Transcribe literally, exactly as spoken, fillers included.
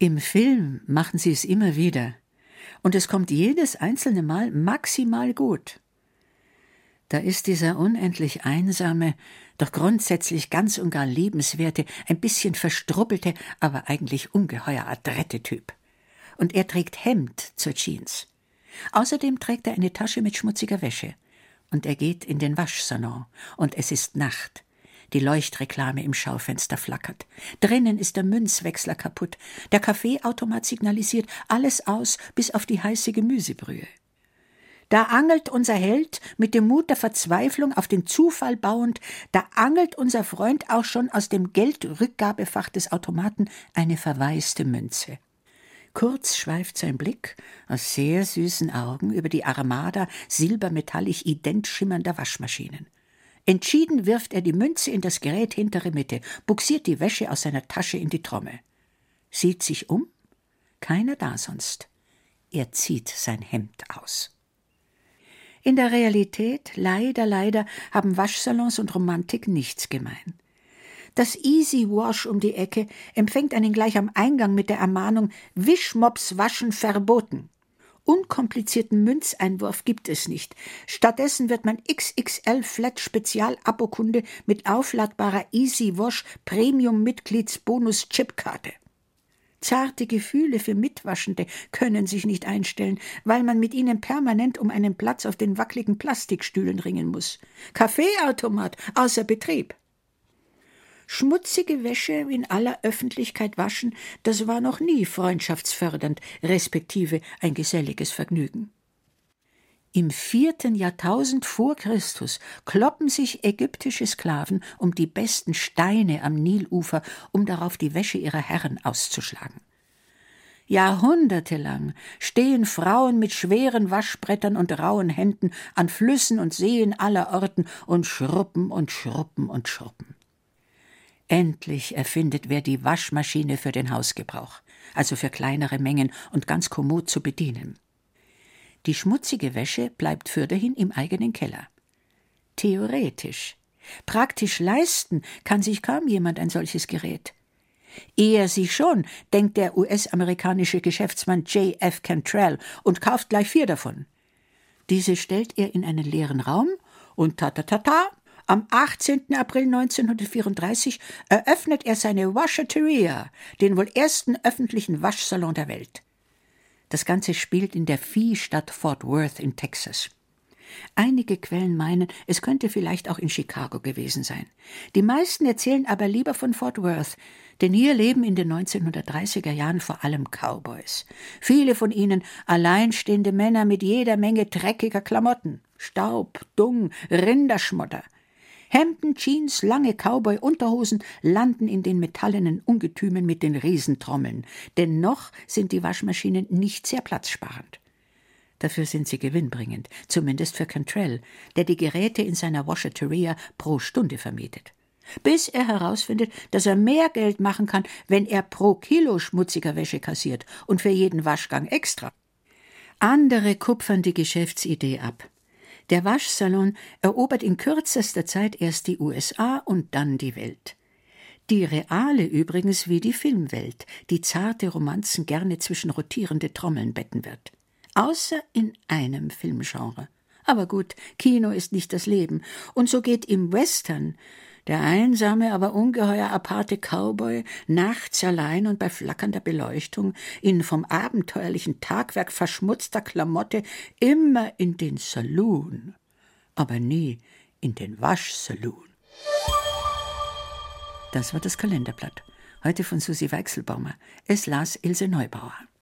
Im Film machen sie es immer wieder. Und es kommt jedes einzelne Mal maximal gut. Da ist dieser unendlich einsame, doch grundsätzlich ganz und gar liebenswerte, ein bisschen verstrubbelte, aber eigentlich ungeheuer adrette Typ. Und er trägt Hemd zur Jeans. Außerdem trägt er eine Tasche mit schmutziger Wäsche. Und er geht in den Waschsalon. Und es ist Nacht. Die Leuchtreklame im Schaufenster flackert. Drinnen ist der Münzwechsler kaputt. Der Kaffeeautomat signalisiert alles aus, bis auf die heiße Gemüsebrühe. Da angelt unser Held mit dem Mut der Verzweiflung auf den Zufall bauend, da angelt unser Freund auch schon aus dem Geldrückgabefach des Automaten eine verwaiste Münze. Kurz schweift sein Blick aus sehr süßen Augen über die Armada silbermetallisch ident schimmernder Waschmaschinen. Entschieden wirft er die Münze in das Gerät hintere Mitte, buxiert die Wäsche aus seiner Tasche in die Trommel. Sieht sich um? Keiner da sonst. Er zieht sein Hemd aus. In der Realität, leider, leider, haben Waschsalons und Romantik nichts gemein. Das Easy Wash um die Ecke empfängt einen gleich am Eingang mit der Ermahnung »Wischmops waschen verboten«. Unkomplizierten Münzeinwurf gibt es nicht. Stattdessen wird man X X L Flat Spezial-Abokunde mit aufladbarer Easy Wash Premium-Mitglieds-Bonus-Chipkarte. Zarte Gefühle für Mitwaschende können sich nicht einstellen, weil man mit ihnen permanent um einen Platz auf den wackeligen Plastikstühlen ringen muss. Kaffeeautomat außer Betrieb. Schmutzige Wäsche in aller Öffentlichkeit waschen, das war noch nie freundschaftsfördernd, respektive ein geselliges Vergnügen. Im vierten Jahrtausend vor Christus kloppen sich ägyptische Sklaven um die besten Steine am Nilufer, um darauf die Wäsche ihrer Herren auszuschlagen. Jahrhundertelang stehen Frauen mit schweren Waschbrettern und rauen Händen an Flüssen und Seen aller Orten und schruppen und schruppen und schruppen. Endlich erfindet wer die Waschmaschine für den Hausgebrauch, also für kleinere Mengen und ganz kommod zu bedienen. Die schmutzige Wäsche bleibt fürderhin im eigenen Keller. Theoretisch. Praktisch leisten kann sich kaum jemand ein solches Gerät. Eher sich schon, denkt der U S-amerikanische Geschäftsmann J F Cantrell und kauft gleich vier davon. Diese stellt er in einen leeren Raum und ta-ta-ta-ta, am achtzehnten April neunzehnhundertvierunddreißig eröffnet er seine Washateria, den wohl ersten öffentlichen Waschsalon der Welt. Das Ganze spielt in der Viehstadt Fort Worth in Texas. Einige Quellen meinen, es könnte vielleicht auch in Chicago gewesen sein. Die meisten erzählen aber lieber von Fort Worth, denn hier leben in den neunzehnhundertdreißiger Jahren vor allem Cowboys. Viele von ihnen alleinstehende Männer mit jeder Menge dreckiger Klamotten, Staub, Dung, Rinderschmotter. Hemden, Jeans, lange Cowboy-Unterhosen landen in den metallenen Ungetümen mit den Riesentrommeln. Denn noch sind die Waschmaschinen nicht sehr platzsparend. Dafür sind sie gewinnbringend, zumindest für Cantrell, der die Geräte in seiner Washateria pro Stunde vermietet. Bis er herausfindet, dass er mehr Geld machen kann, wenn er pro Kilo schmutziger Wäsche kassiert und für jeden Waschgang extra. Andere kupfern die Geschäftsidee ab. Der Waschsalon erobert in kürzester Zeit erst die U S A und dann die Welt. Die reale übrigens wie die Filmwelt, die zarte Romanzen gerne zwischen rotierende Trommeln betten wird. Außer in einem Filmgenre. Aber gut, Kino ist nicht das Leben. Und so geht im Western der einsame, aber ungeheuer aparte Cowboy nachts allein und bei flackernder Beleuchtung in vom abenteuerlichen Tagwerk verschmutzter Klamotte immer in den Saloon, aber nie in den Waschsaloon. Das war das Kalenderblatt. Heute von Susi Weichselbaumer. Es las Ilse Neubauer.